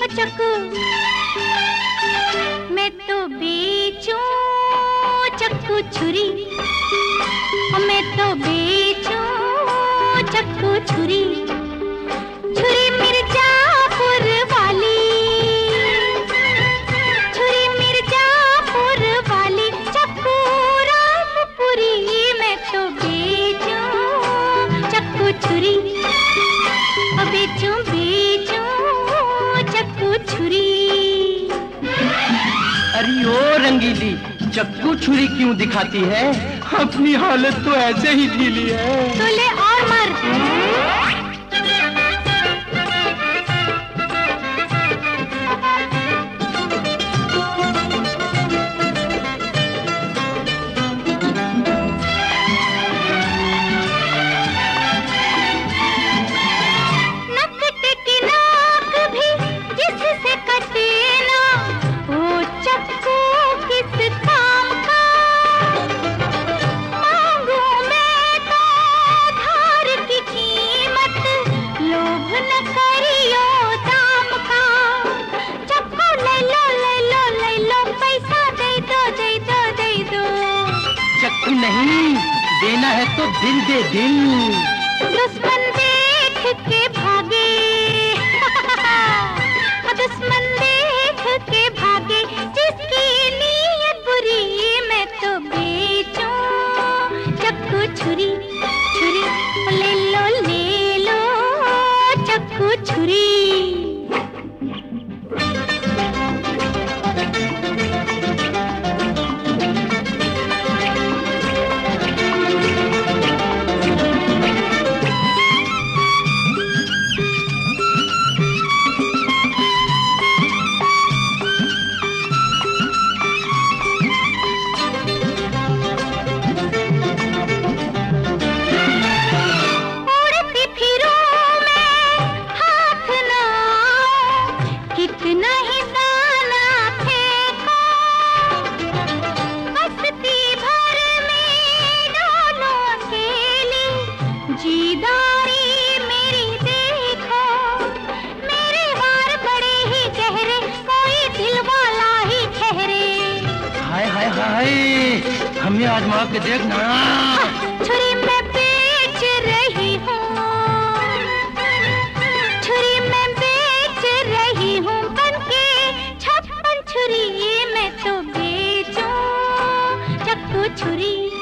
चक्कू, मैं तो बेचूं चक्कू छुरी, मैं तो बेचूं चक्कू छुरी। छुरी मिर्जापुर वाली, छुरी मिर्जापुर वाली, चक्कू रामपुरी, मैं तो बेचूं चक्कू छुरी, बेचूं बेचूं चक्कू छुरी। अरे ओ रंगीली, चक्कू छुरी क्यों दिखाती है? अपनी हालत तो ऐसे ही ढीली है। तो ले और मर। चक्कू नहीं, देना है तो दिल दे दिल। दुश्मन देख के भागे, दुश्मन देख के भागे, जिसकी नीयत बुरी, मैं तो बेचूं चक्कू छुरी, छुरी ले लो चक्कू छुरी। हमें आजमा के देखना। छुरी मैं बेच रही हूँ, छुरी मैं बेच रही हूँ, बनके 56 छुरी, मैं तो बेचूं चक्कू छुरी।